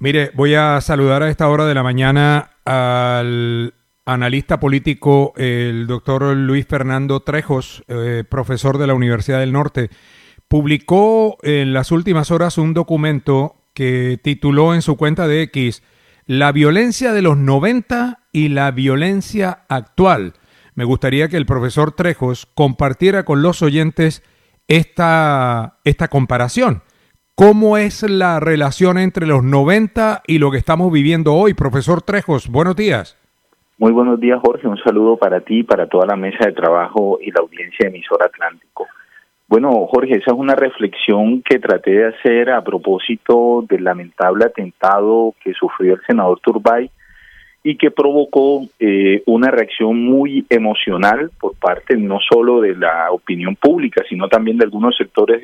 Mire, voy a saludar a esta hora de la mañana al analista político, el doctor Luis Fernando Trejos, profesor de la Universidad del Norte. Publicó en las últimas horas un documento que tituló en su cuenta de X La violencia de los 90 y la violencia actual. Me gustaría que el profesor Trejos compartiera con los oyentes esta comparación. ¿Cómo es la relación entre los 90 y lo que estamos viviendo hoy? Profesor Trejos, buenos días. Muy buenos días, Jorge. Un saludo para ti, para toda la mesa de trabajo y la audiencia de Emisora Atlántico. Bueno, Jorge, esa es una reflexión que traté de hacer a propósito del lamentable atentado que sufrió el senador Turbay y que provocó una reacción muy emocional por parte no solo de la opinión pública, sino también de algunos sectores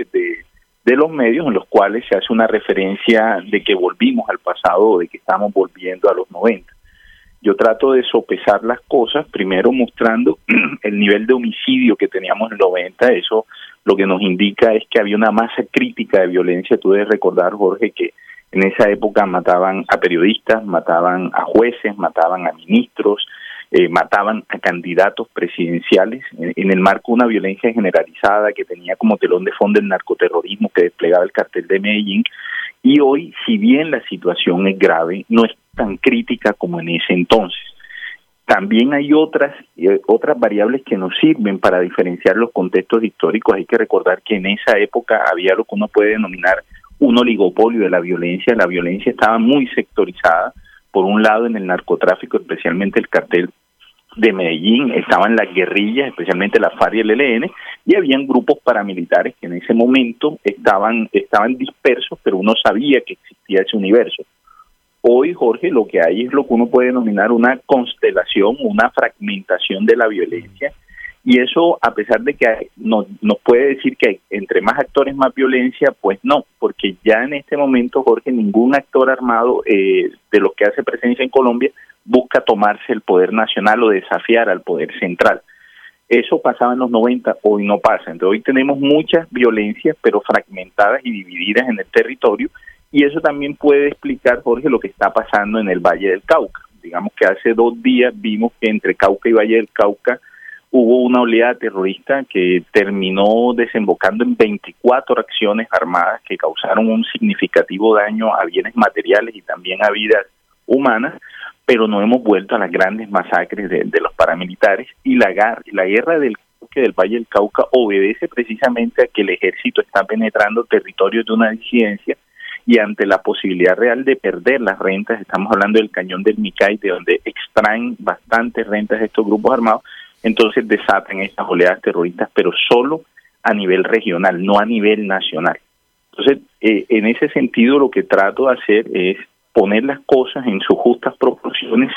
de los medios en los cuales se hace una referencia de que volvimos al pasado o de que estamos volviendo a los 90. Yo trato de sopesar las cosas, primero mostrando el nivel de homicidio que teníamos en los 90, eso lo que nos indica es que había una masa crítica de violencia. Tú debes recordar, Jorge, que en esa época mataban a periodistas, mataban a jueces, mataban a ministros, mataban a candidatos presidenciales en el marco de una violencia generalizada que tenía como telón de fondo el narcoterrorismo que desplegaba el cartel de Medellín. Y hoy, si bien la situación es grave, no es tan crítica como en ese entonces. También hay otras variables que nos sirven para diferenciar los contextos históricos. Hay que recordar que en esa época había lo que uno puede denominar un oligopolio de la violencia. La violencia estaba muy sectorizada. Por un lado, en el narcotráfico, especialmente el cartel de Medellín, estaban las guerrillas, especialmente la FARC y el ELN, y habían grupos paramilitares que en ese momento estaban dispersos, pero uno sabía que existía ese universo. Hoy, Jorge, lo que hay es lo que uno puede denominar una constelación, una fragmentación de la violencia, y eso, a pesar de que nos puede decir que hay, entre más actores más violencia, pues no, porque ya en este momento, Jorge, ningún actor armado de los que hace presencia en Colombia busca tomarse el poder nacional o desafiar al poder central. Eso pasaba en los 90, hoy no pasa. Entonces hoy tenemos muchas violencias, pero fragmentadas y divididas en el territorio, y eso también puede explicar, Jorge, lo que está pasando en el Valle del Cauca. Digamos que hace 2 días vimos que entre Cauca y Valle del Cauca hubo una oleada terrorista que terminó desembocando en 24 acciones armadas que causaron un significativo daño a bienes materiales y también a vidas humanas, pero no hemos vuelto a las grandes masacres de los paramilitares, y la guerra del Valle del Cauca obedece precisamente a que el ejército está penetrando territorios de una disidencia, y ante la posibilidad real de perder las rentas, estamos hablando del cañón del Micay, de donde extraen bastantes rentas estos grupos armados, entonces desatan estas oleadas terroristas, pero solo a nivel regional, no a nivel nacional. Entonces, en ese sentido, lo que trato de hacer es poner las cosas en sus justas proporciones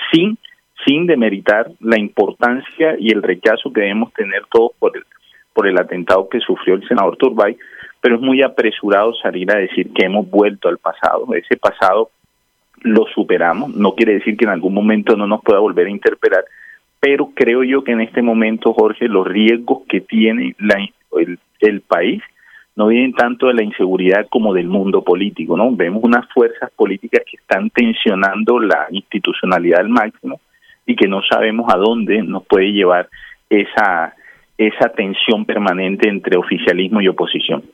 sin demeritar la importancia y el rechazo que debemos tener todos por el atentado que sufrió el senador Turbay, pero es muy apresurado salir a decir que hemos vuelto al pasado. Ese pasado lo superamos, no quiere decir que en algún momento no nos pueda volver a interpelar, pero creo yo que en este momento, Jorge, los riesgos que tiene el país no vienen tanto de la inseguridad como del mundo político, ¿no? Vemos unas fuerzas políticas que están tensionando la institucionalidad al máximo y que no sabemos a dónde nos puede llevar esa tensión permanente entre oficialismo y oposición.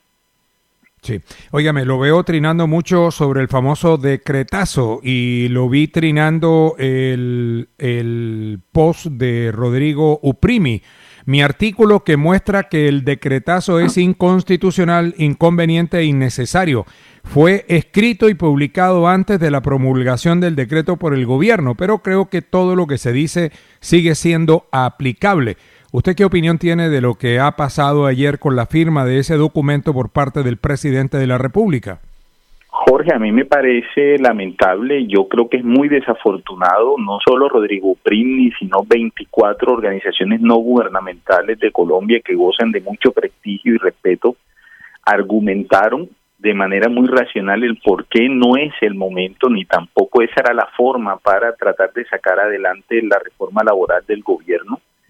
Sí. Óigame, lo veo trinando mucho sobre el famoso decretazo y lo vi trinando el post de Rodrigo Uprimi. Mi artículo que muestra que el decretazo es inconstitucional, inconveniente e innecesario. Fue escrito y publicado antes de la promulgación del decreto por el gobierno, pero creo que todo lo que se dice sigue siendo aplicable. ¿Usted qué opinión tiene de lo que ha pasado ayer con la firma de ese documento por parte del presidente de la República? Jorge, a mí me parece lamentable. Yo creo que es muy desafortunado, no solo Rodrigo Uprimi, sino 24 organizaciones no gubernamentales de Colombia que gozan de mucho prestigio y respeto, argumentaron de manera muy racional el por qué no es el momento, ni tampoco esa era la forma para tratar de sacar adelante la reforma laboral del gobierno.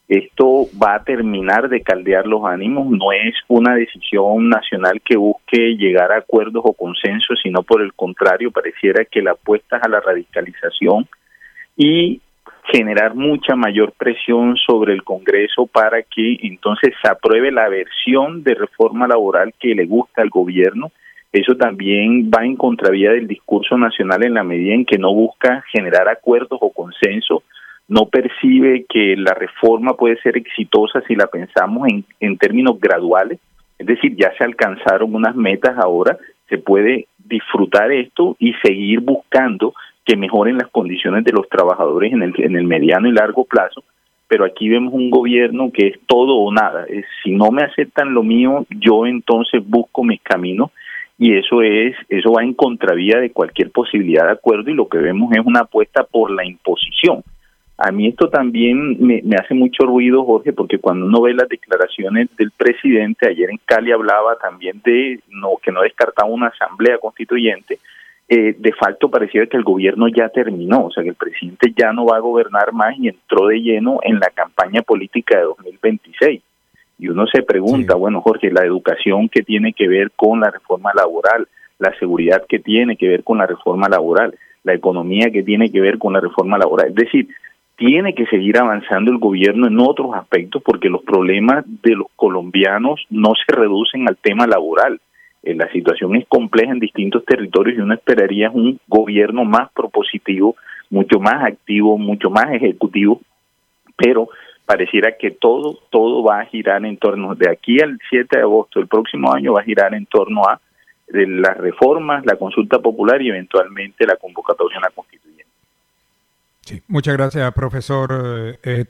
Esto va a terminar de caldear los ánimos, no es una decisión nacional que busque llegar a acuerdos o consensos, sino por el contrario, pareciera que la apuesta es a la radicalización y generar mucha mayor presión sobre el Congreso para que entonces se apruebe la versión de reforma laboral que le gusta al gobierno. Eso también va en contravía del discurso nacional en la medida en que no busca generar acuerdos o consensos, no percibe que la reforma puede ser exitosa si la pensamos en términos graduales, es decir, ya se alcanzaron unas metas, ahora se puede disfrutar esto y seguir buscando que mejoren las condiciones de los trabajadores en el mediano y largo plazo, pero aquí vemos un gobierno que es todo o nada, si no me aceptan lo mío, yo entonces busco mis caminos, y eso va en contravía de cualquier posibilidad de acuerdo, y lo que vemos es una apuesta por la imposición. A mí esto también me hace mucho ruido, Jorge, porque cuando uno ve las declaraciones del presidente, ayer en Cali hablaba también de que no descartaba una asamblea constituyente, de facto parecía que el gobierno ya terminó, o sea que el presidente ya no va a gobernar más y entró de lleno en la campaña política de 2026. Y uno se pregunta, sí, bueno, Jorge, la educación que tiene que ver con la reforma laboral, la seguridad que tiene que ver con la reforma laboral, la economía que tiene que ver con la reforma laboral, es decir, tiene que seguir avanzando el gobierno en otros aspectos porque los problemas de los colombianos no se reducen al tema laboral. La situación es compleja en distintos territorios y uno esperaría un gobierno más propositivo, mucho más activo, mucho más ejecutivo, pero pareciera que todo va a girar en torno, de aquí al 7 de agosto del próximo año, va a girar en torno a las reformas, la consulta popular y eventualmente la convocatoria a la constituyente. Sí, muchas gracias, profesor